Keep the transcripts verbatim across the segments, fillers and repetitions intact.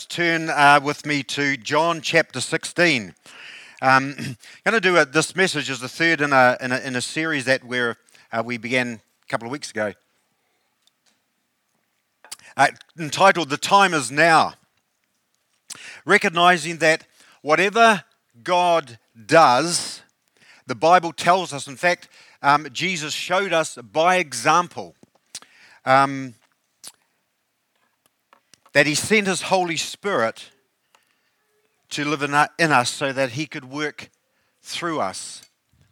Turn uh, with me to John chapter sixteen. Um, I'm going to do a, this message as the third in a, in a, in a series that we're, uh, we began a couple of weeks ago, uh, entitled The Time Is Now. Recognizing that whatever God does, the Bible tells us, in fact, um, Jesus showed us by example, um, that he sent his Holy Spirit to live in, in us so that he could work through us.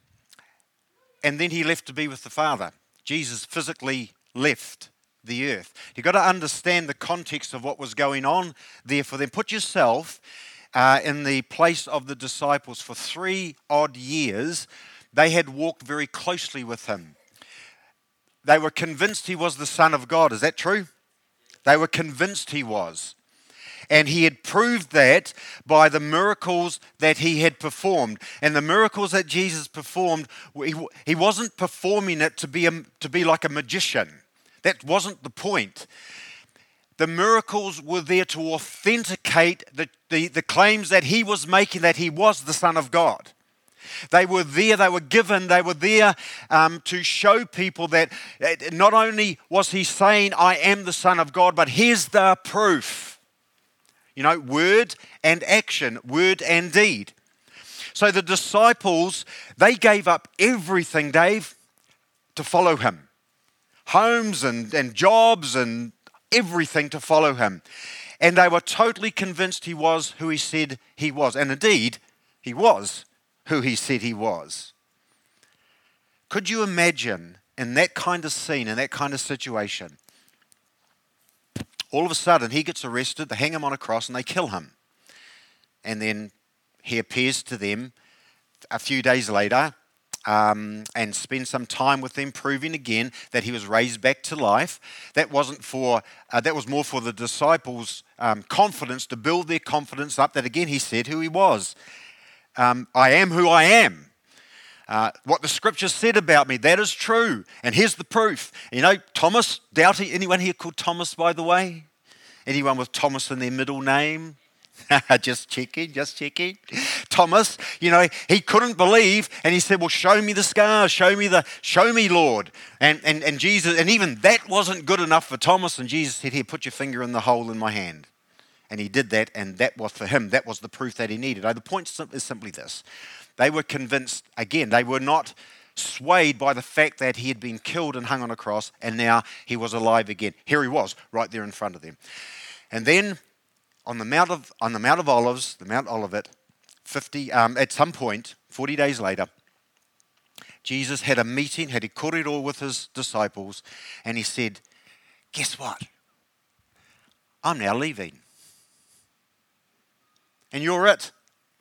And then he left to be with the Father. Jesus physically left the earth. You've got to understand the context of what was going on there for them. Put yourself uh, in the place of the disciples. For three odd years, they had walked very closely with him. They were convinced he was the Son of God. Is that true? They were convinced he was. And he had proved that by the miracles that he had performed. And the miracles that Jesus performed, he, he wasn't performing it to be, a, to be like a magician. That wasn't the point. The miracles were there to authenticate the, the, the claims that he was making, that he was the Son of God. They were there, they were given, they were there um, to show people that not only was he saying, I am the Son of God, but here's the proof. You know, word and action, word and deed. So the disciples, they gave up everything, Dave, to follow him. Homes and, and jobs and everything to follow him. And they were totally convinced he was who he said he was. And indeed, he was who he said he was. Could you imagine in that kind of scene, in that kind of situation, all of a sudden he gets arrested, they hang him on a cross and they kill him. And then he appears to them a few days later um, and spends some time with them, proving again that he was raised back to life. That wasn't for, uh, that was more for the disciples' um, confidence, to build their confidence up that again he said who he was. Um, I am who I am. Uh, what the scripture said about me, that is true. And here's the proof. You know, Thomas, doubting, anyone here called Thomas, by the way? Anyone with Thomas in their middle name? just checking, just checking. Thomas, you know, he couldn't believe, and he said, well, show me the scars, show me the, show me, Lord. And, and, and Jesus, and even that wasn't good enough for Thomas, and Jesus said, here, put your finger in the hole in my hand. And he did that, and that was for him, that was the proof that he needed. The point is simply this. They were convinced, again, they were not swayed by the fact that he had been killed and hung on a cross, and now he was alive again. Here he was, right there in front of them. And then on the Mount of on the Mount of Olives, the Mount Olivet, fifty um, at some point, forty days later, Jesus had a meeting, had he caught it all with his disciples, and he said, guess what? I'm now leaving. And you're it.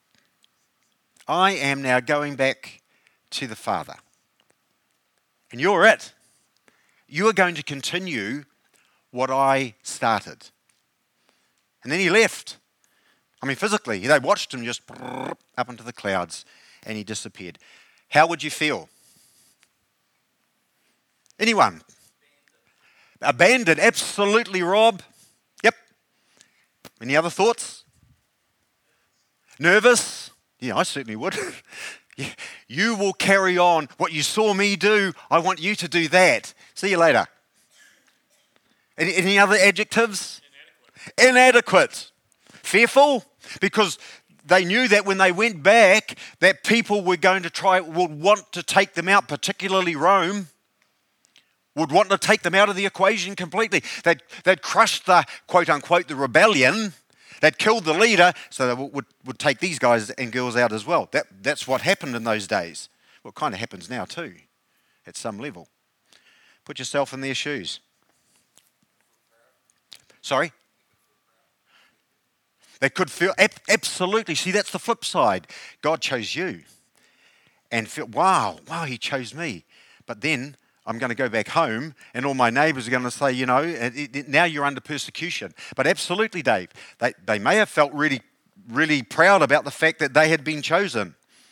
I am now going back to the Father. And you're it. You are going to continue what I started. And then he left. I mean, physically, they watched him just up into the clouds and he disappeared. How would you feel? Anyone? Abandoned, absolutely, Rob. Yep. Any other thoughts? Nervous? Yeah, I certainly would. You will carry on what you saw me do. I want you to do that. See you later. Any, any other adjectives? Inadequate. Inadequate. Fearful? Because they knew that when they went back, that people were going to try, would want to take them out, particularly Rome, would want to take them out of the equation completely. They'd, they'd crushed the, quote unquote, the rebellion. They'd killed the leader, so they would, would take these guys and girls out as well. That, that's what happened in those days. Well, it kind of happens now too, at some level. Put yourself in their shoes. Sorry? They could feel, absolutely. See, that's the flip side. God chose you. And feel, wow, wow, he chose me. But then I'm going to go back home and all my neighbours are going to say, you know, it, it, now you're under persecution. But absolutely, Dave, they, they may have felt really, really proud about the fact that they had been chosen.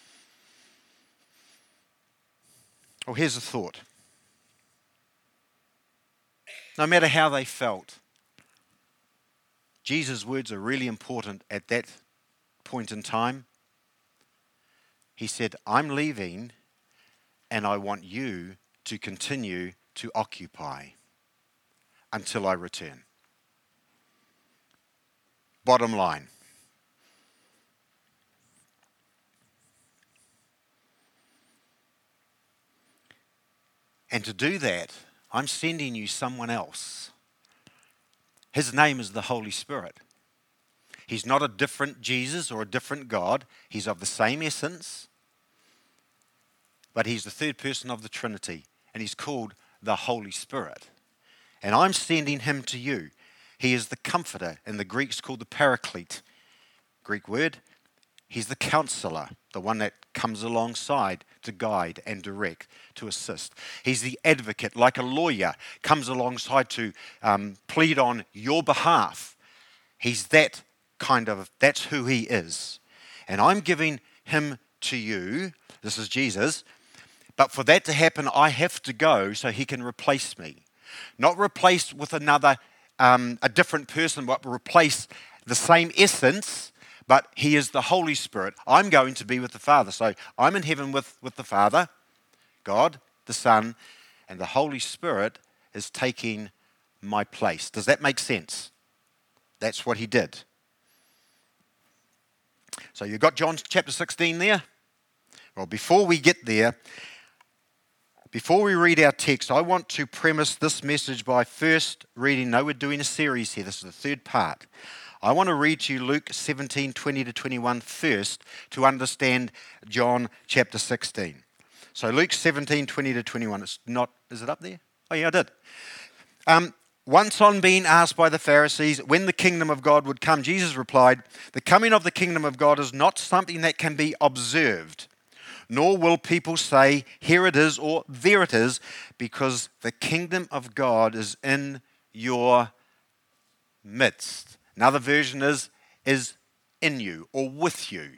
Well, here's a thought. No matter how they felt, Jesus' words are really important at that point in time. He said, I'm leaving and I want you to continue to occupy until I return. Bottom line. And to do that, I'm sending you someone else. His name is the Holy Spirit. He's not a different Jesus or a different God. He's of the same essence, but he's the third person of the Trinity, and he's called the Holy Spirit. And I'm sending him to you. He is the comforter, and the Greek's called the paraclete. Greek word. He's the counselor, the one that comes alongside to guide and direct, to assist. He's the advocate, like a lawyer, comes alongside to um, plead on your behalf. He's that kind of, that's who he is. And I'm giving him to you, this is Jesus, but for that to happen, I have to go so he can replace me. Not replace with another, um, a different person, but replace the same essence, but he is the Holy Spirit. I'm going to be with the Father. So I'm in heaven with, with the Father, God, the Son, and the Holy Spirit is taking my place. Does that make sense? That's what he did. So you've got John chapter sixteen there? Well, before we get there, before we read our text, I want to premise this message by first reading, no, we're doing a series here. This is the third part. I want to read to you Luke seventeen, twenty to twenty-one first to understand John chapter sixteen. So Luke seventeen, twenty to twenty-one. It's not, is it up there? Oh yeah, I did. Um, Once on being asked by the Pharisees when the kingdom of God would come, Jesus replied, the coming of the kingdom of God is not something that can be observed, nor will people say, here it is or there it is, because the kingdom of God is in your midst. Another version is, is in you or with you.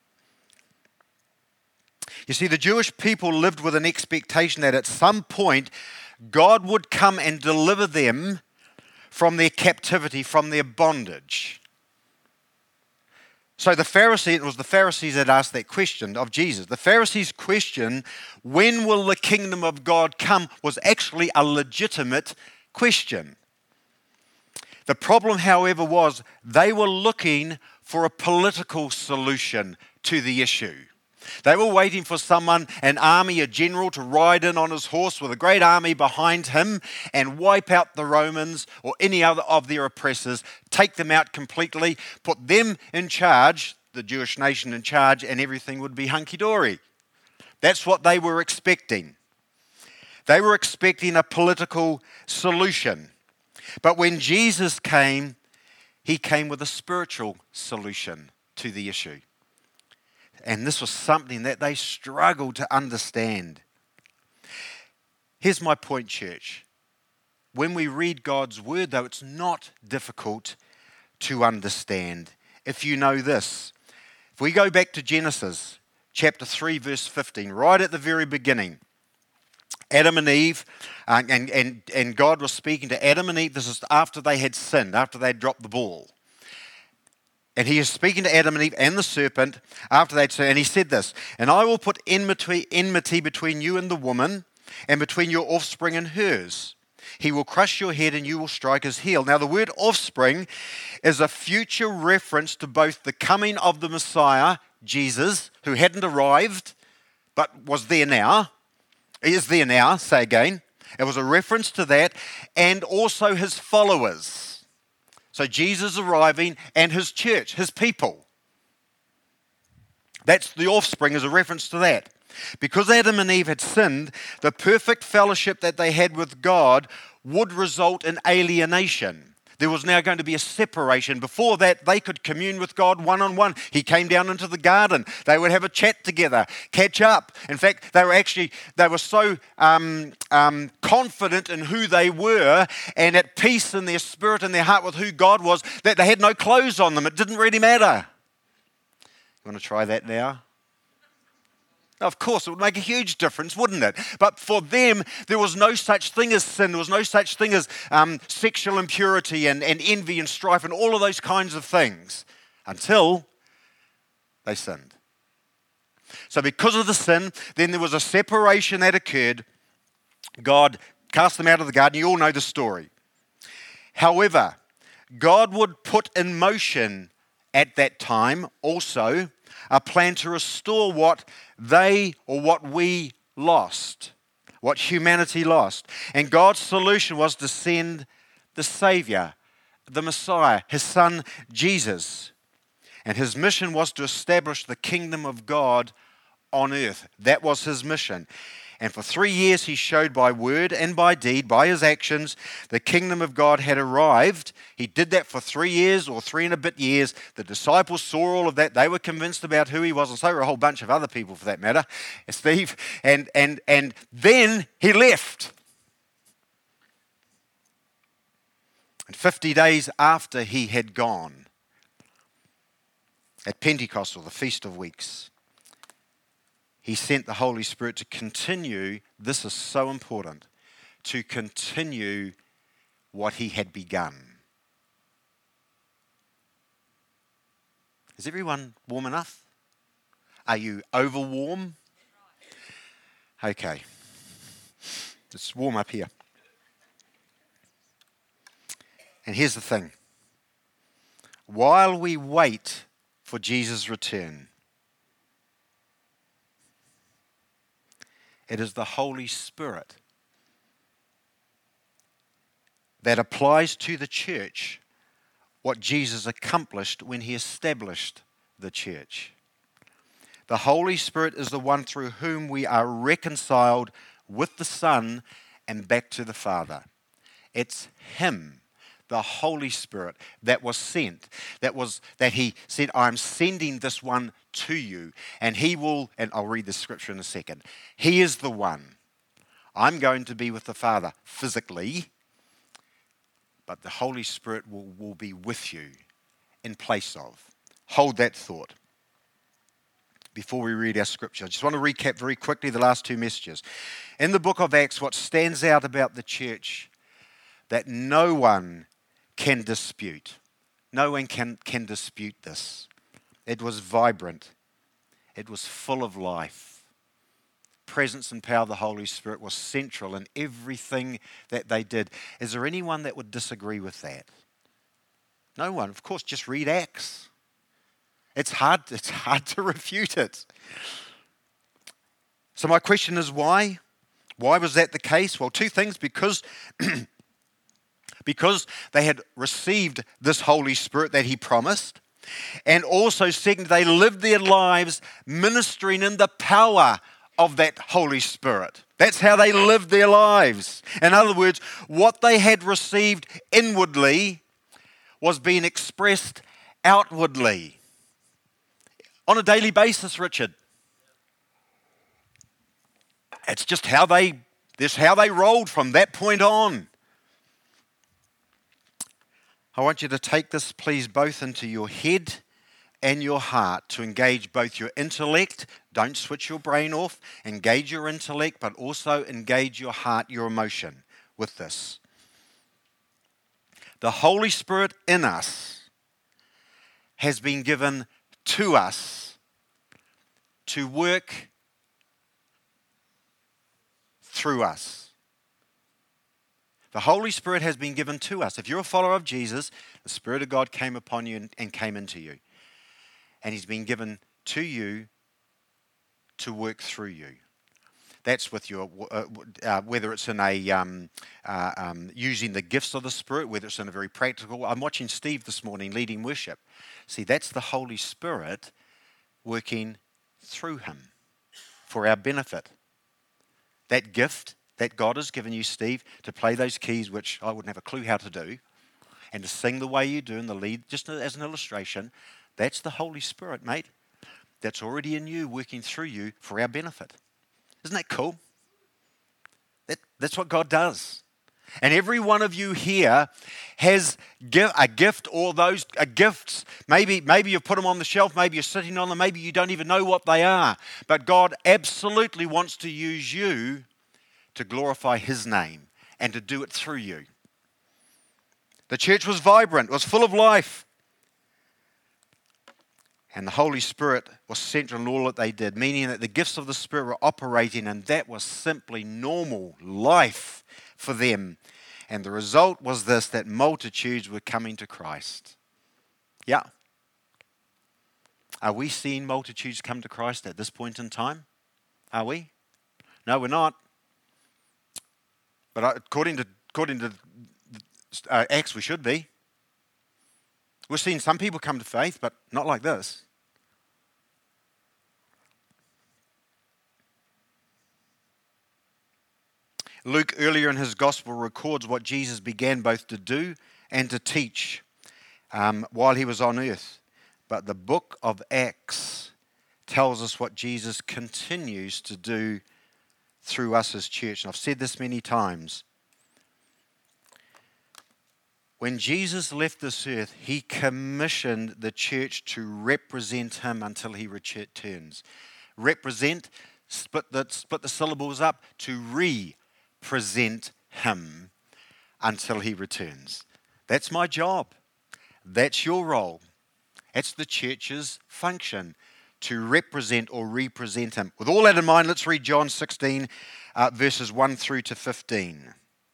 You see, the Jewish people lived with an expectation that at some point God would come and deliver them from their captivity, from their bondage. So the Pharisee, it was the Pharisees that asked that question of Jesus. The Pharisees' question, when will the kingdom of God come, was actually a legitimate question. The problem, however, was they were looking for a political solution to the issue. They were waiting for someone, an army, a general, to ride in on his horse with a great army behind him and wipe out the Romans or any other of their oppressors, take them out completely, put them in charge, the Jewish nation in charge, and everything would be hunky-dory. That's what they were expecting. They were expecting a political solution. But when Jesus came, he came with a spiritual solution to the issue. And this was something that they struggled to understand. Here's my point, church. When we read God's word, though, it's not difficult to understand if you know this. If we go back to Genesis chapter three, verse fifteen, right at the very beginning, Adam and Eve, uh, and, and, and God was speaking to Adam and Eve. This is after they had sinned, after they had dropped the ball. And he is speaking to Adam and Eve and the serpent after they'd sinned. And he said this, and I will put enmity, enmity between you and the woman, and between your offspring and hers. He will crush your head and you will strike his heel. Now the word offspring is a future reference to both the coming of the Messiah, Jesus, who hadn't arrived, but was there now. He is there now, say again. It was a reference to that, and also his followers. So Jesus arriving and his church, his people. That's the offspring as a reference to that. Because Adam and Eve had sinned, the perfect fellowship that they had with God would result in alienation. There was now going to be a separation. Before that, they could commune with God one-on-one. He came down into the garden. They would have a chat together, catch up. In fact, they were actually, they were so um, um, confident in who they were and at peace in their spirit and their heart with who God was that they had no clothes on them. It didn't really matter. You want to try that now? Now, of course, it would make a huge difference, wouldn't it? But for them, there was no such thing as sin. There was no such thing as um, sexual impurity and, and envy and strife and all of those kinds of things until they sinned. So because of the sin, then there was a separation that occurred. God cast them out of the garden. You all know the story. However, God would put in motion at that time also a plan to restore what they or what we lost, what humanity lost. And God's solution was to send the Savior, the Messiah, his son Jesus. And his mission was to establish the kingdom of God on earth. That was his mission. And for three years he showed by word and by deed, by his actions, the kingdom of God had arrived. He did that for three years or three and a bit years. The disciples saw all of that. They were convinced about who he was, and so were a whole bunch of other people for that matter, Steve. And, and, and then he left. And fifty days after he had gone, at Pentecost, or the Feast of Weeks, he sent the Holy Spirit to continue, this is so important, to continue what he had begun. Is everyone warm enough? Are you over warm? Okay. It's warm up here. And here's the thing. While we wait for Jesus' return, it is the Holy Spirit that applies to the church what Jesus accomplished when he established the church. The Holy Spirit is the one through whom we are reconciled with the Son and back to the Father. It's him, the Holy Spirit, that was sent, that was that he said, I'm sending this one to you, and he will, and I'll read the scripture in a second, he is the one. I'm going to be with the Father physically, but the Holy Spirit will, will be with you in place of. Hold that thought before we read our scripture. I just want to recap very quickly the last two messages. In the book of Acts, what stands out about the church that no one can dispute. No one can, can dispute this. It was vibrant. It was full of life. Presence and power of the Holy Spirit was central in everything that they did. Is there anyone that would disagree with that? No one. Of course, just read Acts. It's hard, it's hard to refute it. So my question is why? Why was that the case? Well, two things. Because Because they had received this Holy Spirit that he promised. And also, second, they lived their lives ministering in the power of that Holy Spirit. That's how they lived their lives. In other words, what they had received inwardly was being expressed outwardly. On a daily basis, Richard. It's just how they, this how they rolled from that point on. I want you to take this, please, both into your head and your heart to engage both your intellect. Don't switch your brain off. Engage your intellect, but also engage your heart, your emotion with this. The Holy Spirit in us has been given to us to work through us. The Holy Spirit has been given to us. If you're a follower of Jesus, the Spirit of God came upon you and, and came into you. And he's been given to you to work through you. That's with your, uh, uh, whether it's in a, um, uh, um, using the gifts of the Spirit, whether it's in a very practical, I'm watching Steve this morning leading worship. See, that's the Holy Spirit working through him for our benefit. That gift that God has given you, Steve, to play those keys, which I wouldn't have a clue how to do, and to sing the way you do in the lead, just as an illustration, that's the Holy Spirit, mate. That's already in you, working through you for our benefit. Isn't that cool? That, that's what God does. And every one of you here has a gift or those are gifts. Maybe, maybe you've put them on the shelf, maybe you're sitting on them, maybe you don't even know what they are. But God absolutely wants to use you to glorify His name and to do it through you. The church was vibrant, was full of life. And the Holy Spirit was central in all that they did, meaning that the gifts of the Spirit were operating, and that was simply normal life for them. And the result was this, that multitudes were coming to Christ. Yeah. Are we seeing multitudes come to Christ at this point in time? Are we? No, we're not. But according to according to uh, Acts, we should be. We're seeing some people come to faith, but not like this. Luke, earlier in his gospel, records what Jesus began both to do and to teach um, while he was on earth. But the book of Acts tells us what Jesus continues to do through us as church. And I've said this many times. When Jesus left this earth, he commissioned the church to represent him until he returns. Represent, split the, split the syllables up, to re present him until he returns. That's my job. That's your role. It's the church's function to represent or represent him. With all that in mind, let's read John sixteen, uh, verses one through to fifteen.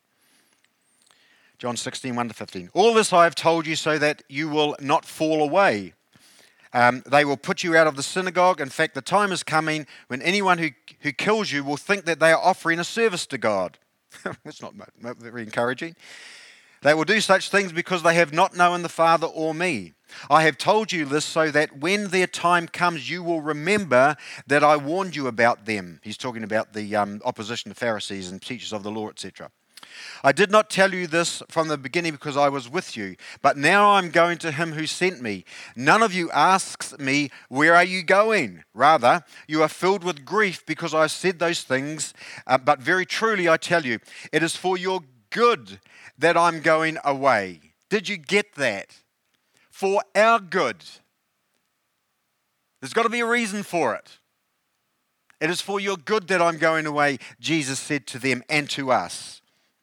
John sixteen, one to fifteen. All this I have told you so that you will not fall away. Um, they will put you out of the synagogue. In fact, the time is coming when anyone who, who kills you will think that they are offering a service to God. That's not very encouraging. They will do such things because they have not known the Father or me. I have told you this so that when their time comes, you will remember that I warned you about them. He's talking about the um, opposition to Pharisees and teachers of the law, et cetera. I did not tell you this from the beginning because I was with you, but now I'm going to him who sent me. None of you asks me, where are you going? Rather, you are filled with grief because I said those things, uh, but very truly I tell you, it is for your good that I'm going away. Did you get that? For our good. There's got to be a reason for it. It is for your good that I'm going away, Jesus said to them and to us.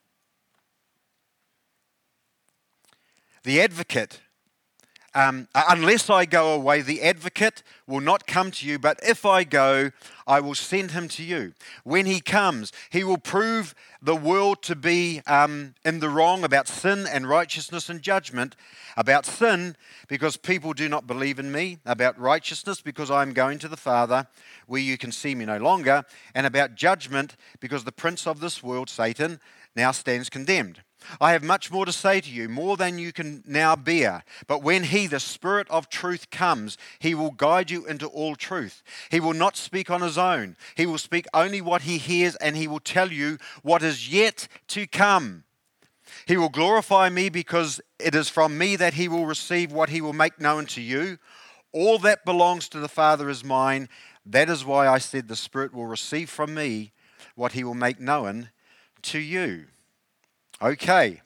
The advocate, um, unless I go away, the advocate will not come to you, but if I go, I will send him to you. When he comes, he will prove the world to be um, in the wrong about sin and righteousness and judgment. About sin, because people do not believe in me. About righteousness, because I am going to the Father, where you can see me no longer. And about judgment, because the prince of this world, Satan, now stands condemned. I have much more to say to you, more than you can now bear. But when he, the Spirit of truth, comes, he will guide you into all truth. He will not speak on his own. He will speak only what he hears, and he will tell you what is yet to come. He will glorify me because it is from me that he will receive what he will make known to you. All that belongs to the Father is mine. That is why I said the Spirit will receive from me what he will make known to you. Okay.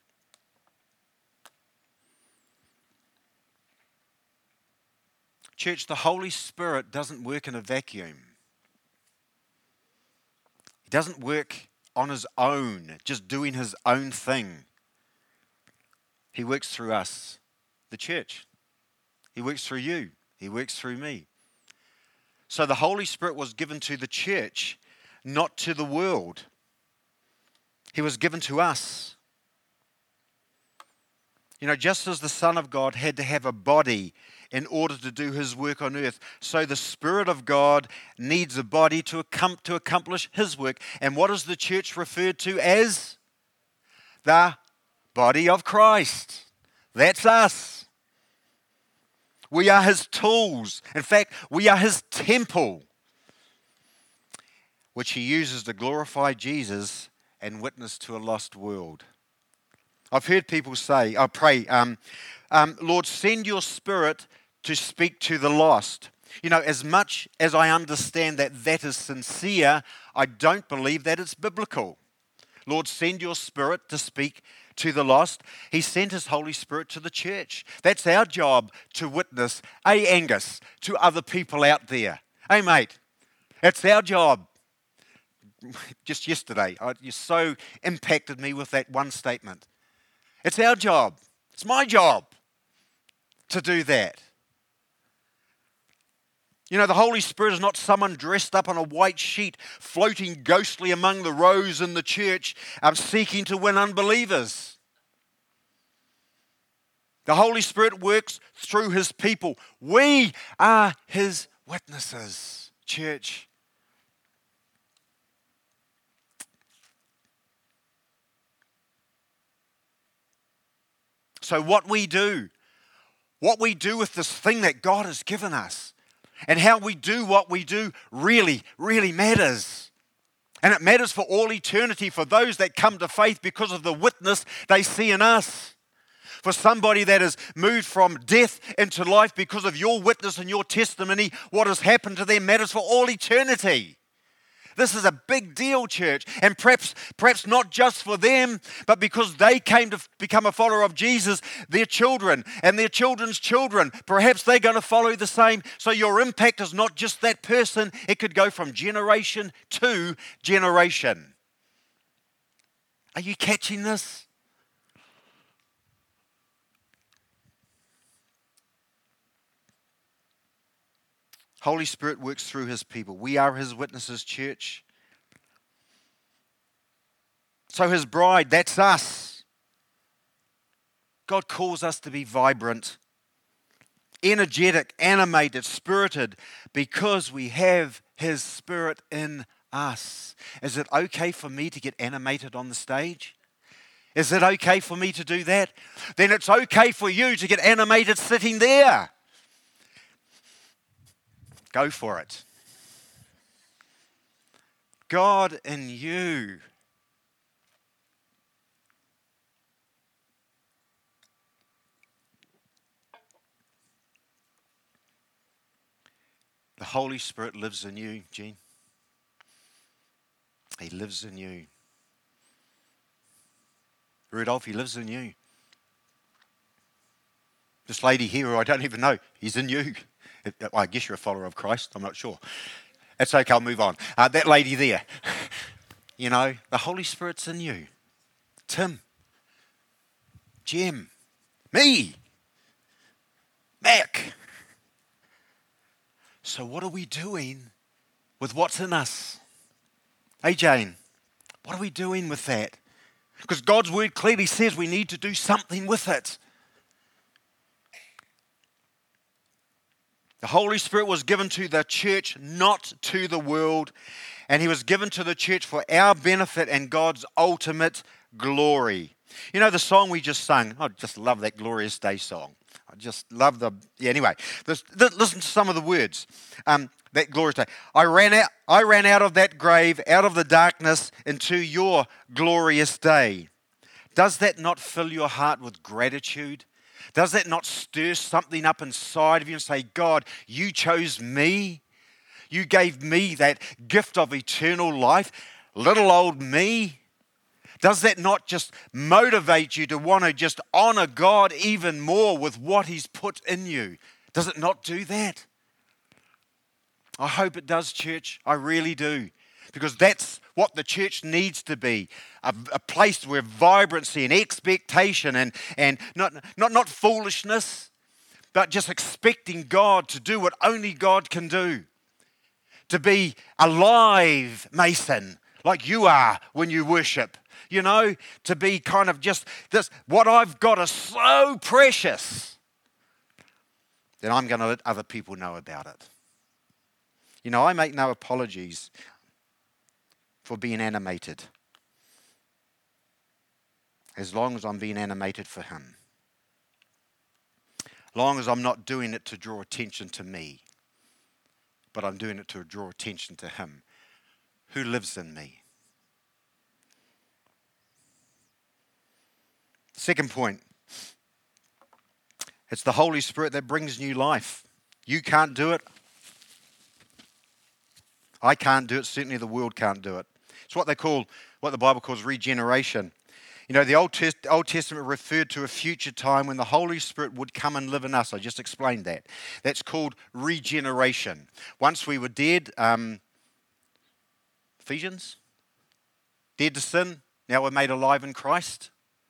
Church, the Holy Spirit doesn't work in a vacuum. He doesn't work on his own, just doing his own thing. He works through us, the church. He works through you. He works through me. So the Holy Spirit was given to the church, not to the world. He was given to us. You know, just as the Son of God had to have a body in order to do his work on earth, so the Spirit of God needs a body to to accomplish his work. And what is the church referred to as? The body of Christ. That's us. We are his tools. In fact, we are his temple, which he uses to glorify Jesus and witness to a lost world. I've heard people say, I pray, um, um, Lord, send your Spirit to speak to the lost. You know, as much as I understand that that is sincere, I don't believe that it's biblical. Lord, send your Spirit to speak to the lost. He sent his Holy Spirit to the church. That's our job, to witness, eh, Angus, to other people out there. Hey, mate, it's our job. Just yesterday, I, you so impacted me with that one statement. It's our job. It's my job to do that. You know, the Holy Spirit is not someone dressed up on a white sheet, floating ghostly among the rows in the church, um, seeking to win unbelievers. The Holy Spirit works through his people. We are his witnesses, church. So what we do, what we do with this thing that God has given us, and how we do what we do really, really matters. And it matters for all eternity for those that come to faith because of the witness they see in us. For somebody that has moved from death into life because of your witness and your testimony, what has happened to them matters for all eternity. This is a big deal, church, and perhaps, perhaps not just for them, but because they came to become a follower of Jesus, their children and their children's children, perhaps they're going to follow the same. So your impact is not just that person, it could go from generation to generation. Are you catching this? Holy Spirit works through his people. We are his witnesses, church. So his bride, that's us. God calls us to be vibrant, energetic, animated, spirited, because we have his Spirit in us. Is it okay for me to get animated on the stage? Is it okay for me to do that? Then it's okay for you to get animated sitting there. Go for it. God in you. The Holy Spirit lives in you, Jean. He lives in you. Rudolph, he lives in you. This lady here, who I don't even know, he's in you. I guess you're a follower of Christ. I'm not sure. That's okay. I'll move on. Uh, that lady there, you know, the Holy Spirit's in you. Tim, Jim, me, Mac. So what are we doing with what's in us? Hey, Jane, what are we doing with that? Because God's word clearly says we need to do something with it. The Holy Spirit was given to the church, not to the world. And he was given to the church for our benefit and God's ultimate glory. You know the song we just sung? I just love that Glorious Day song. I just love the... Yeah, anyway, this, this, listen to some of the words. Um, that glorious day. I ran out, I ran out of that grave, out of the darkness, into your glorious day. Does that not fill your heart with gratitude? Does that not stir something up inside of you and say, God, you chose me. You gave me that gift of eternal life. Little old me. Does that not just motivate you to want to just honor God even more with what he's put in you? Does it not do that? I hope it does, church. I really do. Because that's what the church needs to be. A, a place where vibrancy and expectation and, and not, not, not foolishness, but just expecting God to do what only God can do. To be alive, Mason, like you are when you worship. You know, to be kind of just this, what I've got is so precious. Then I'm going to let other people know about it. You know, I make no apologies for being animated, as long as I'm being animated for him. As long as I'm not doing it to draw attention to me, but I'm doing it to draw attention to him who lives in me. Second point, it's the Holy Spirit that brings new life. You can't do it. I can't do it. Certainly the world can't do it. It's what they call, what the Bible calls regeneration. You know, the Old, Test- Old Testament referred to a future time when the Holy Spirit would come and live in us. I just explained that. That's called regeneration. Once we were dead, um, Ephesians, dead to sin, now we're made alive in Christ.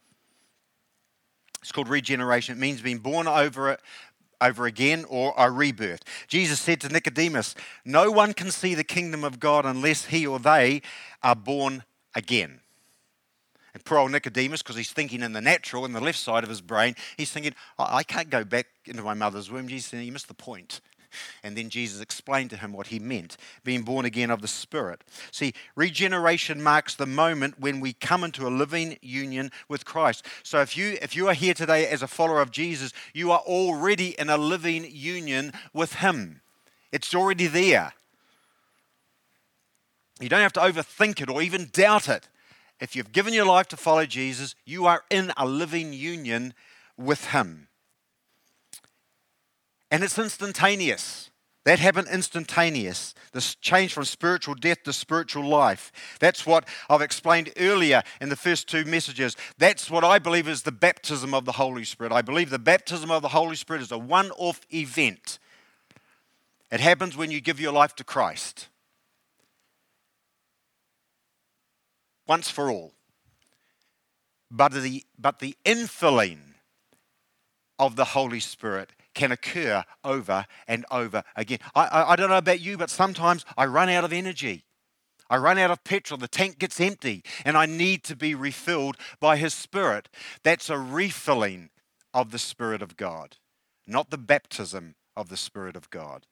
It's called regeneration. It means being born over it, over again, or a rebirth. Jesus said to Nicodemus, no one can see the kingdom of God unless he or they are born again. And poor old Nicodemus, because he's thinking in the natural, in the left side of his brain, he's thinking, I I can't go back into my mother's womb. Jesus said, you missed the point. And then Jesus explained to him what he meant, being born again of the Spirit. See, regeneration marks the moment when we come into a living union with Christ. So if you if you are here today as a follower of Jesus, you are already in a living union with him. It's already there. You don't have to overthink it or even doubt it. If you've given your life to follow Jesus, you are in a living union with him. And it's instantaneous. That happened instantaneous. This change from spiritual death to spiritual life. That's what I've explained earlier in the first two messages. That's what I believe is the baptism of the Holy Spirit. I believe the baptism of the Holy Spirit is a one-off event. It happens when you give your life to Christ. Once for all. But the, but the infilling of the Holy Spirit can occur over and over again. I, I, I don't know about you, but sometimes I run out of energy. I run out of petrol. The tank gets empty, and I need to be refilled by his Spirit. That's a refilling of the Spirit of God, not the baptism of the Spirit of God.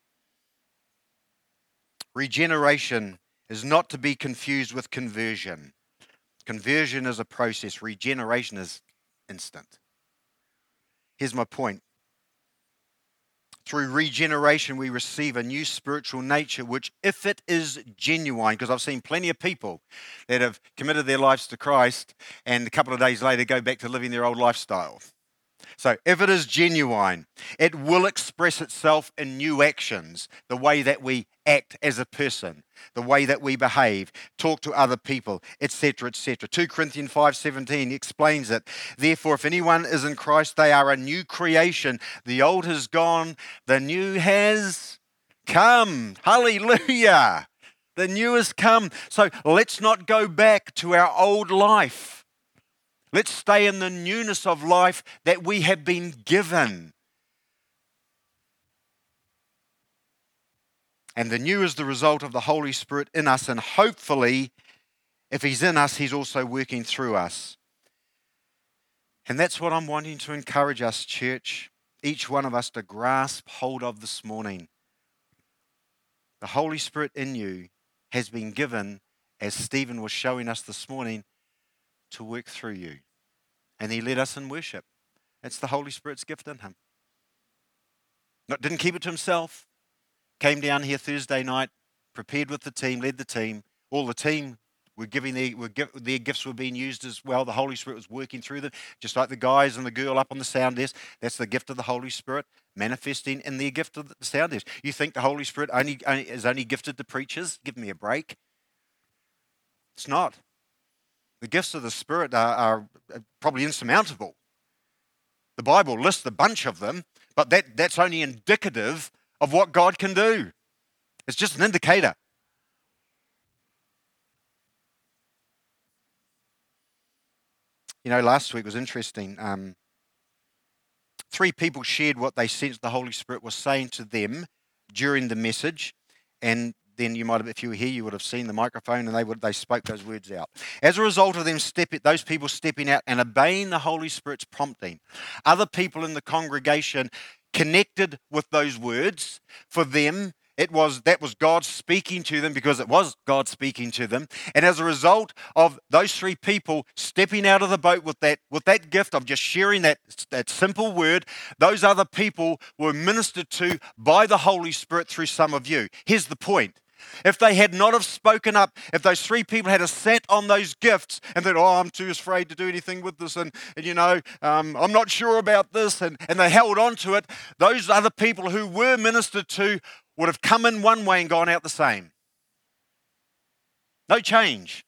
Regeneration is not to be confused with conversion. Conversion is a process. Regeneration is instant. Here's my point. Through regeneration, we receive a new spiritual nature, which, if it is genuine, because I've seen plenty of people that have committed their lives to Christ and a couple of days later go back to living their old lifestyle. So if it is genuine, it will express itself in new actions, the way that we act as a person, the way that we behave, talk to other people, et cetera, et cetera. Second Corinthians five seventeen explains it. Therefore, if anyone is in Christ, they are a new creation. The old has gone, the new has come. Hallelujah. The new has come. So let's not go back to our old life. Let's stay in the newness of life that we have been given. And the new is the result of the Holy Spirit in us, and hopefully, if he's in us, he's also working through us. And that's what I'm wanting to encourage us, church, each one of us to grasp hold of this morning. The Holy Spirit in you has been given, as Stephen was showing us this morning, to work through you. And he led us in worship. It's the Holy Spirit's gift in him. Not, didn't keep it to himself. Came down here Thursday night, prepared with the team, led the team. All the team were giving their, were, their gifts were being used as well. The Holy Spirit was working through them, just like the guys and the girl up on the sound desk. That's the gift of the Holy Spirit manifesting in their gift of the sound desk. You think the Holy Spirit only, only is only gifted to preachers? Give me a break. It's not. The gifts of the Spirit are, are probably insurmountable. The Bible lists a bunch of them, but that, that's only indicative of what God can do. It's just an indicator. You know, last week was interesting. Um, three people shared what they sensed the Holy Spirit was saying to them during the message, and then you might have, if you were here, you would have seen the microphone, and they would they spoke those words out. As a result of them stepping, those people stepping out and obeying the Holy Spirit's prompting, other people in the congregation connected with those words. For them, it was that was God speaking to them, because it was God speaking to them. And as a result of those three people stepping out of the boat with that with that gift of just sharing that, that simple word, those other people were ministered to by the Holy Spirit through some of you. Here's the point. If they had not have spoken up, if those three people had sat on those gifts and thought, oh, I'm too afraid to do anything with this, and, and you know, um, I'm not sure about this, and, and they held on to it, those other people who were ministered to would have come in one way and gone out the same. No change.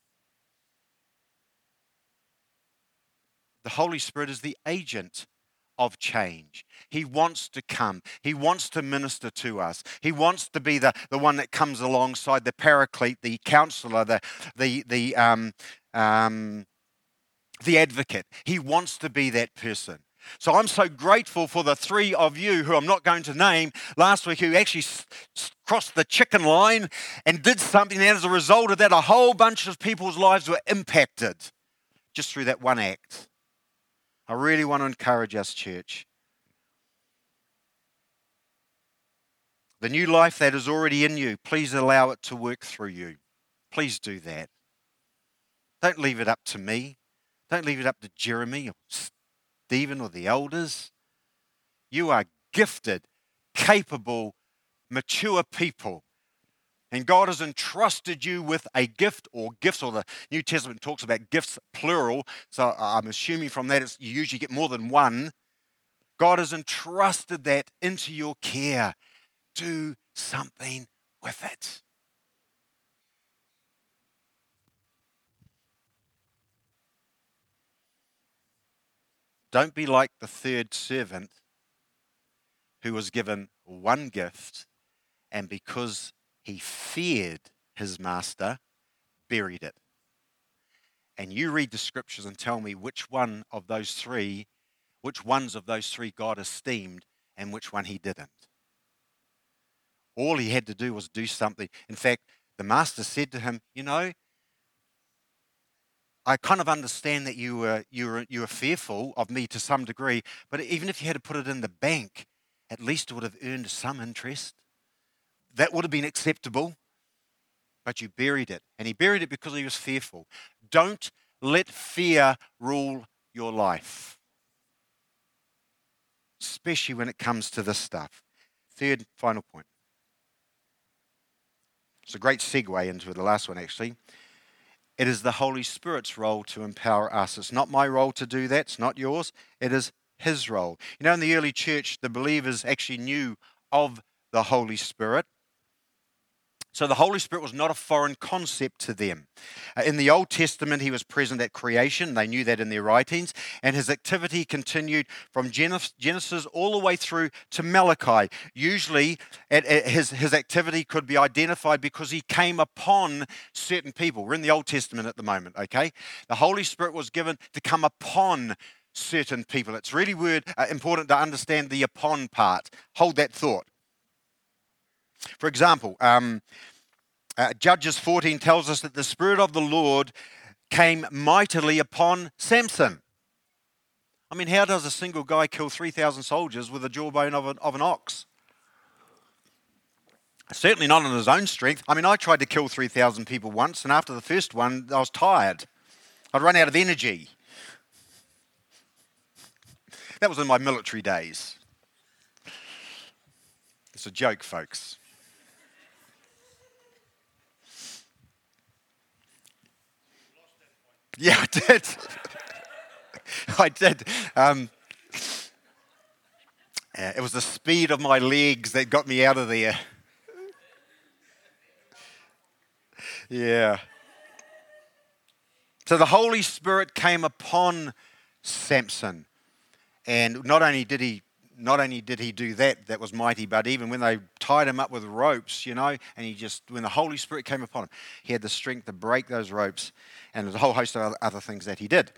The Holy Spirit is the agent of change. He wants to come. He wants to minister to us. He wants to be the, the one that comes alongside, the paraclete, the counselor, the, the, the, um, um, the advocate. He wants to be that person. So I'm so grateful for the three of you who I'm not going to name last week who actually s- s- crossed the chicken line and did something. And as a result of that, a whole bunch of people's lives were impacted just through that one act. I really want to encourage us, church. The new life that is already in you, please allow it to work through you. Please do that. Don't leave it up to me. Don't leave it up to Jeremy or Stephen or the elders. You are gifted, capable, mature people. And God has entrusted you with a gift or gifts, or the New Testament talks about gifts, plural. So I'm assuming from that it's, you usually get more than one. God has entrusted that into your care. Do something with it. Don't be like the third servant who was given one gift, and because he feared his master, buried it. And you read the scriptures and tell me which one of those three, which ones of those three God esteemed and which one he didn't. All he had to do was do something. In fact, the master said to him, you know, I kind of understand that you were, you were, you were fearful of me to some degree, but even if you had to put it in the bank, at least it would have earned some interest. That would have been acceptable, but you buried it. And he buried it because he was fearful. Don't let fear rule your life, especially when it comes to this stuff. Third, final point. It's a great segue into the last one, actually. It is the Holy Spirit's role to empower us. It's not my role to do that. It's not yours. It is his role. You know, in the early church, the believers actually knew of the Holy Spirit. So the Holy Spirit was not a foreign concept to them. Uh, in the Old Testament, he was present at creation. They knew that in their writings. And his activity continued from Genesis all the way through to Malachi. Usually, at, at his, his activity could be identified because he came upon certain people. We're in the Old Testament at the moment, okay? The Holy Spirit was given to come upon certain people. It's really word, uh, important to understand the upon part. Hold that thought. For example, um, uh, Judges fourteen tells us that the Spirit of the Lord came mightily upon Samson. I mean, how does a single guy kill three thousand soldiers with the jawbone of an, of an ox? Certainly not on his own strength. I mean, I tried to kill three thousand people once, and after the first one, I was tired. I'd run out of energy. That was in my military days. It's a joke, folks. Yeah, I did. I did. Um, yeah, it was the speed of my legs that got me out of there. Yeah. So the Holy Spirit came upon Samson, and not only did he not only did he do that, that was mighty, but even when they tied him up with ropes, you know, and he just, when the Holy Spirit came upon him, he had the strength to break those ropes, and there's a whole host of other things that he did.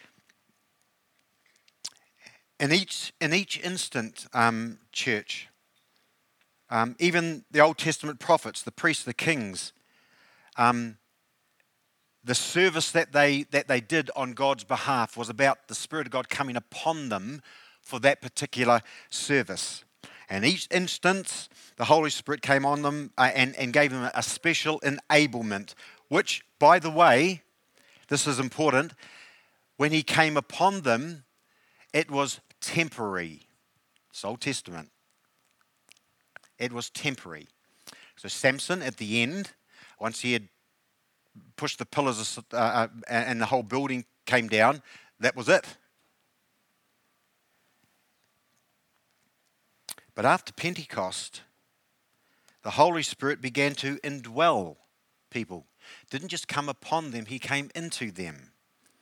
In each in each instant, um, church, um, even the Old Testament prophets, the priests, the kings, um, the service that they that they did on God's behalf was about the Spirit of God coming upon them for that particular service. And each instance, the Holy Spirit came on them uh, and, and gave them a special enablement, which, by the way, this is important, when he came upon them, it was temporary. It's Old Testament. It was temporary. So Samson, at the end, once he had pushed the pillars uh, uh, and the whole building came down, that was it. But after Pentecost, the Holy Spirit began to indwell people. didn't just come upon them, he came into them.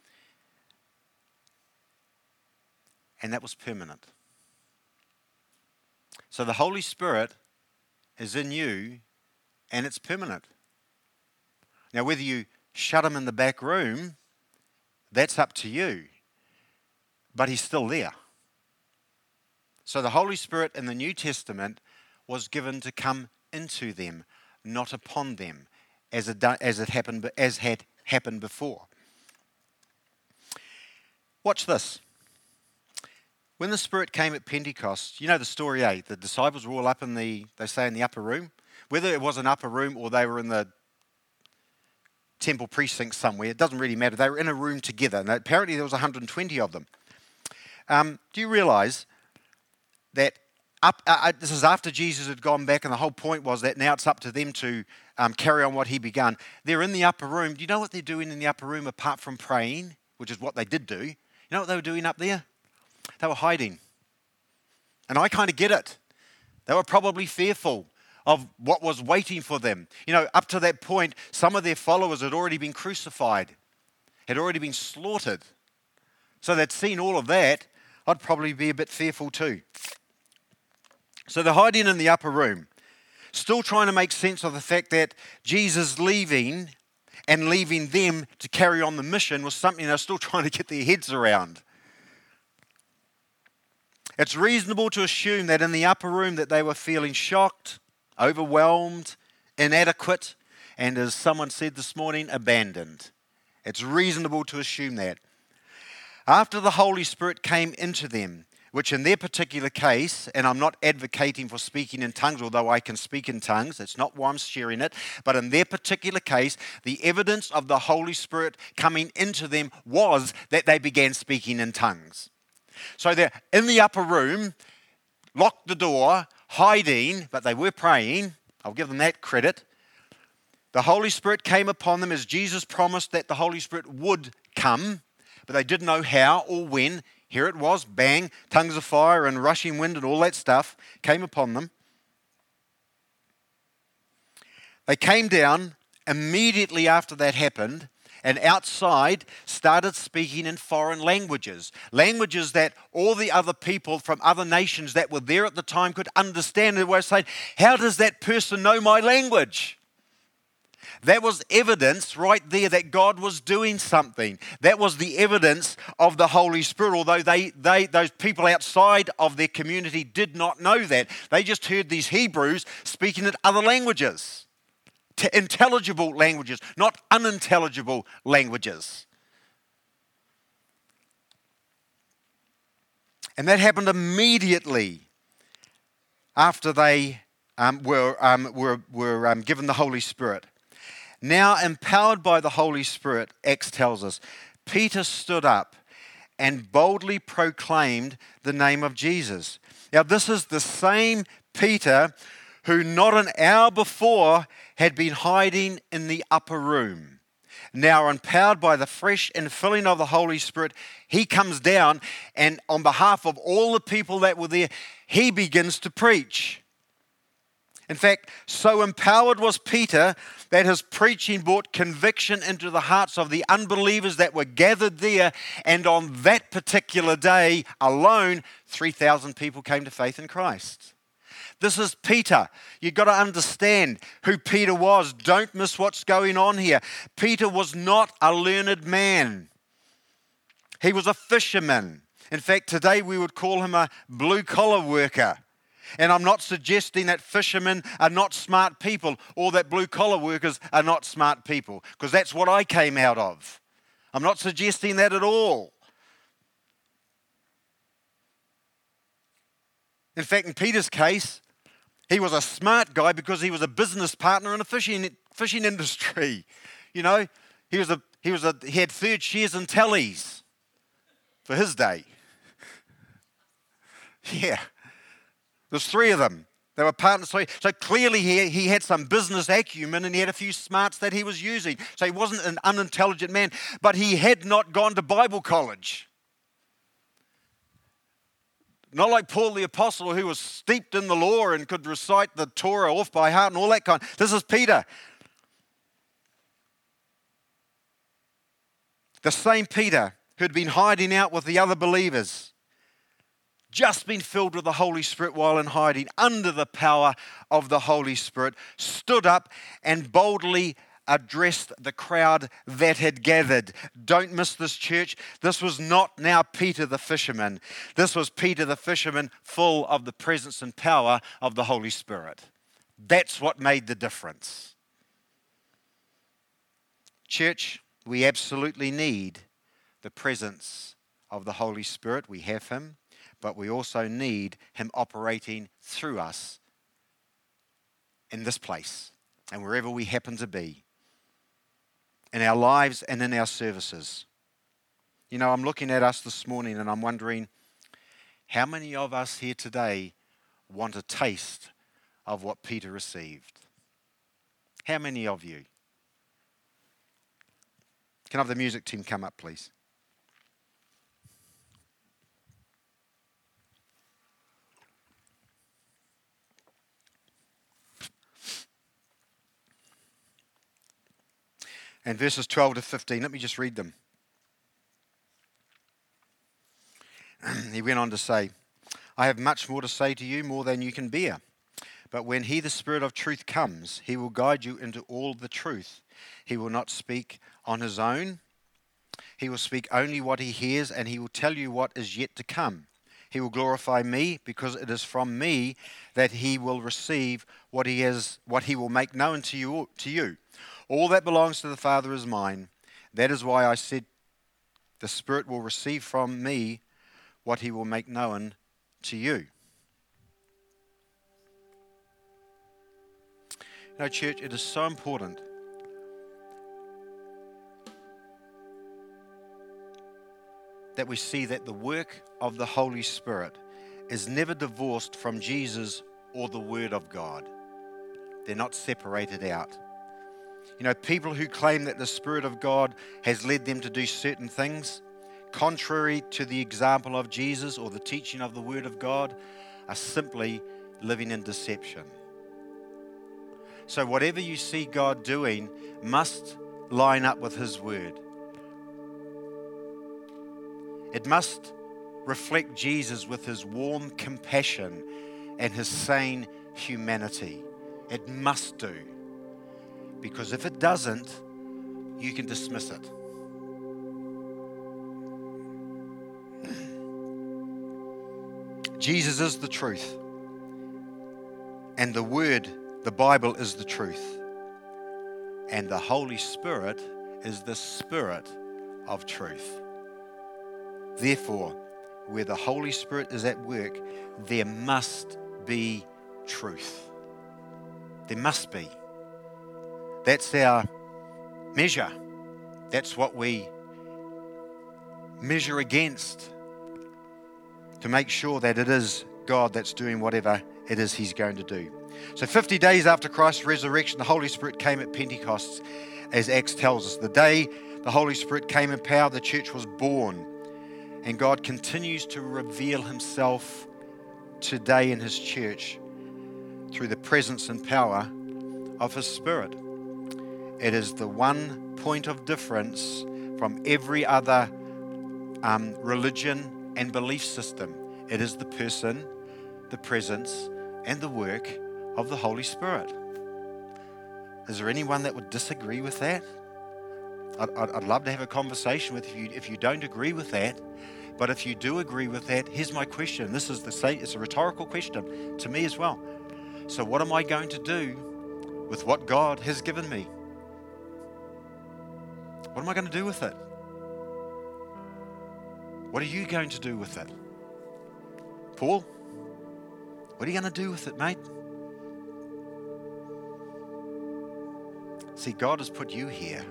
And that was permanent. So the Holy Spirit is in you and it's permanent. Now whether you shut him in the back room, that's up to you. But he's still there. So the Holy Spirit in the New Testament was given to come into them, not upon them, as it, as it happened, as had happened before. Watch this. When the Spirit came at Pentecost, you know the story, eh? The disciples were all up in the, they say, in the upper room. Whether it was an upper room or they were in the temple precinct somewhere, it doesn't really matter. They were in a room together. And apparently there was one hundred twenty of them. Um, do you realise that up? Uh, this is after Jesus had gone back, and the whole point was that now it's up to them to um, carry on what he began. They're in the upper room. Do you know what they're doing in the upper room apart from praying, which is what they did do? You know what they were doing up there? They were hiding. And I kind of get it. They were probably fearful of what was waiting for them. You know, up to that point, some of their followers had already been crucified, had already been slaughtered. So they'd seen all of that. I'd probably be a bit fearful too. So they're hiding in the upper room, still trying to make sense of the fact that Jesus leaving and leaving them to carry on the mission was something they're still trying to get their heads around. It's reasonable to assume that in the upper room that they were feeling shocked, overwhelmed, inadequate, and as someone said this morning, abandoned. It's reasonable to assume that. After the Holy Spirit came into them, which in their particular case, and I'm not advocating for speaking in tongues, although I can speak in tongues, that's not why I'm sharing it, but in their particular case, the evidence of the Holy Spirit coming into them was that they began speaking in tongues. So they're in the upper room, locked the door, hiding, but they were praying. I'll give them that credit. The Holy Spirit came upon them as Jesus promised that the Holy Spirit would come, but they didn't know how or when. Here it was, bang, tongues of fire and rushing wind and all that stuff came upon them. They came down immediately after that happened, and outside started speaking in foreign languages, languages that all the other people from other nations that were there at the time could understand. They were saying, how does that person know my language? That was evidence right there that God was doing something. That was the evidence of the Holy Spirit, although they, they, those people outside of their community did not know that. They just heard these Hebrews speaking in other languages. Intelligible languages, not unintelligible languages. And that happened immediately after they um, were, um, were, were um, given the Holy Spirit. Now empowered by the Holy Spirit, Acts tells us, Peter stood up and boldly proclaimed the name of Jesus. Now this is the same Peter who not an hour before had been hiding in the upper room. Now empowered by the fresh infilling of the Holy Spirit, he comes down and on behalf of all the people that were there, he begins to preach. In fact, so empowered was Peter that his preaching brought conviction into the hearts of the unbelievers that were gathered there, and on that particular day alone, three thousand people came to faith in Christ. This is Peter. You've got to understand who Peter was. Don't miss what's going on here. Peter was not a learned man. He was a fisherman. In fact, today we would call him a blue-collar worker. And I'm not suggesting that fishermen are not smart people or that blue-collar workers are not smart people, because that's what I came out of. I'm not suggesting that at all. In fact, in Peter's case, he was a smart guy because he was a business partner in a fishing fishing industry. You know, he was a he was a he had third shares in Tellys for his day. Yeah, there's three of them. They were partners. So, so clearly he, he had some business acumen and he had a few smarts that he was using. So he wasn't an unintelligent man, but he had not gone to Bible college. Not like Paul the Apostle, who was steeped in the law and could recite the Torah off by heart and all that kind. This is Peter. The same Peter who'd been hiding out with the other believers, just been filled with the Holy Spirit while in hiding, under the power of the Holy Spirit, stood up and boldly addressed the crowd that had gathered. Don't miss this, church. This was not now Peter the fisherman. This was Peter the fisherman full of the presence and power of the Holy Spirit. That's what made the difference. Church, we absolutely need the presence of the Holy Spirit. We have Him, but we also need Him operating through us in this place and wherever we happen to be, in our lives and in our services. You know, I'm looking at us this morning and I'm wondering, how many of us here today want a taste of what Peter received? How many of you? Can I have the music team come up, please? And verses twelve to fifteen, let me just read them. He went on to say, I have much more to say to you, more than you can bear. But when He, the Spirit of truth, comes, He will guide you into all the truth. He will not speak on His own. He will speak only what He hears, and He will tell you what is yet to come. He will glorify me, because it is from me that He will receive what He has, what He will make known to you. To you. All that belongs to the Father is mine. That is why I said the Spirit will receive from me what He will make known to you. You know, church, it is so important that we see that the work of the Holy Spirit is never divorced from Jesus or the Word of God. They're not separated out. You know, people who claim that the Spirit of God has led them to do certain things, contrary to the example of Jesus or the teaching of the Word of God, are simply living in deception. So whatever you see God doing must line up with His Word. It must reflect Jesus with His warm compassion and His sane humanity. It must do. Because if it doesn't, you can dismiss it. Jesus is the truth. And the Word, the Bible, is the truth. And the Holy Spirit is the Spirit of truth. Therefore, where the Holy Spirit is at work, there must be truth. There must be. That's our measure. That's what we measure against to make sure that it is God that's doing whatever it is He's going to do. So fifty days after Christ's resurrection, the Holy Spirit came at Pentecost, as Acts tells us. The day the Holy Spirit came in power, the church was born. And God continues to reveal Himself today in His church through the presence and power of His Spirit. It is the one point of difference from every other um, religion and belief system. It is the person, the presence, and the work of the Holy Spirit. Is there anyone that would disagree with that? I'd, I'd, I'd love to have a conversation with you if you don't agree with that. But if you do agree with that, here's my question. This is the same, it's a rhetorical question to me as well. So what am I going to do with what God has given me? What am I going to do with it? What are you going to do with it? Paul, what are you going to do with it, mate? See, God has put you here,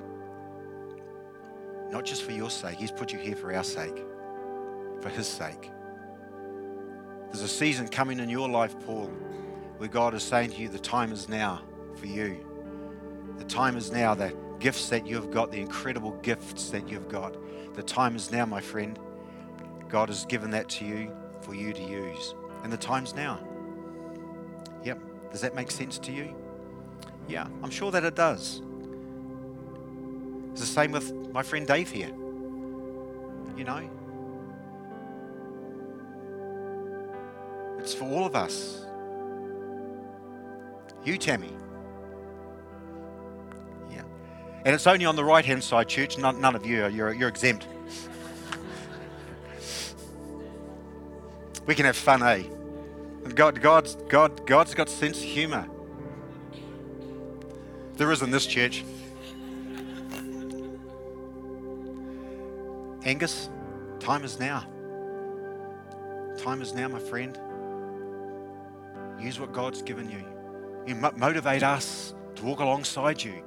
not just for your sake. He's put you here for our sake, for His sake. There's a season coming in your life, Paul, where God is saying to you, the time is now for you. The time is now, the gifts that you've got, the incredible gifts that you've got. The time is now, my friend. God has given that to you for you to use. And the time's now. Yep. Does that make sense to you? Yeah, I'm sure that it does. It's the same with my friend Dave here. you know. It's for all of us. You, Tammy. Yeah. And it's only on the right-hand side, church. None, none of you, are, you're, you're exempt. We can have fun, eh? And God, God's, God, God's got sense of humour. There is in this church. Angus, time is now. Time is now, my friend. Use what God's given you. You mo- motivate us to walk alongside you,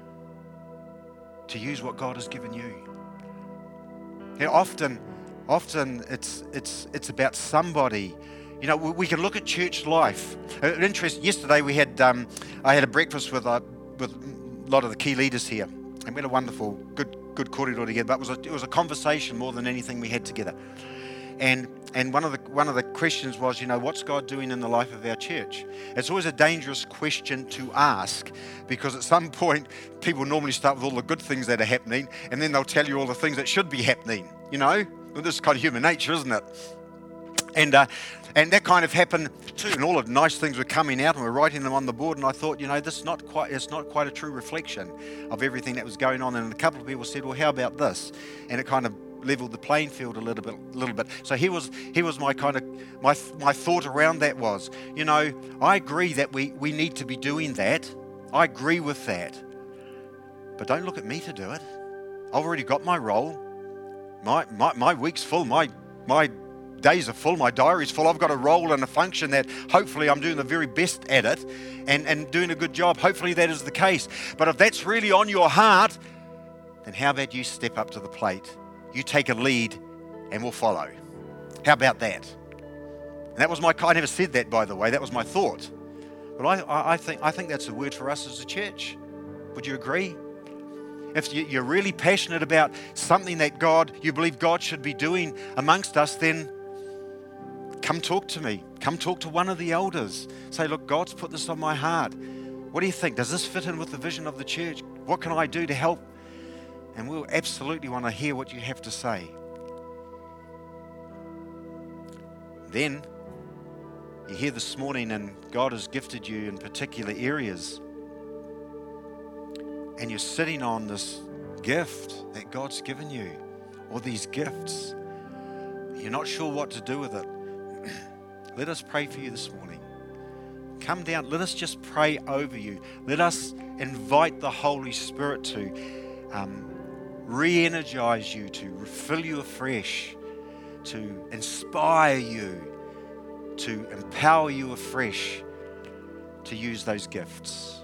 to use what God has given you. You know, often, often it's it's it's about somebody. You know, we, we can look at church life. Uh, interest. Yesterday we had um, I had a breakfast with uh, with a lot of the key leaders here, and we had a wonderful, good good kōrero together. But it was a, it was a conversation more than anything we had together. And and one of the one of the questions was, you know, what's God doing in the life of our church? It's always a dangerous question to ask, because at some point people normally start with all the good things that are happening, and then they'll tell you all the things that should be happening. You know, well, this is kind of human nature, isn't it? And uh, and that kind of happened too. And all of the nice things were coming out, and we're writing them on the board. And I thought, you know, this is not quite it's not quite a true reflection of everything that was going on. And a couple of people said, well, how about this? And it kind of leveled the playing field a little bit, little bit. So here was here was my kind of my my thought around that was, you know, I agree that we we need to be doing that. I agree with that, but don't look at me to do it. I've already got my role. My my my week's full. My my days are full. My diary's full. I've got a role and a function that hopefully I'm doing the very best at it, and and doing a good job. Hopefully that is the case. But if that's really on your heart, then how about you step up to the plate? You take a lead and we'll follow. How about that? And that was my, I never said that, by the way, that was my thought. But I, I think I think that's a word for us as a church. Would you agree? If you're really passionate about something that God, you believe God should be doing amongst us, then come talk to me. Come talk to one of the elders. Say, look, God's put this on my heart. What do you think? Does this fit in with the vision of the church? What can I do to help? And we'll absolutely want to hear what you have to say. Then, you're here this morning and God has gifted you in particular areas. And you're sitting on this gift that God's given you, or these gifts. You're not sure what to do with it. Let us pray for you this morning. Come down, let us just pray over you. Let us invite the Holy Spirit to um, re-energize you, to fill you afresh, to inspire you, to empower you afresh to use those gifts.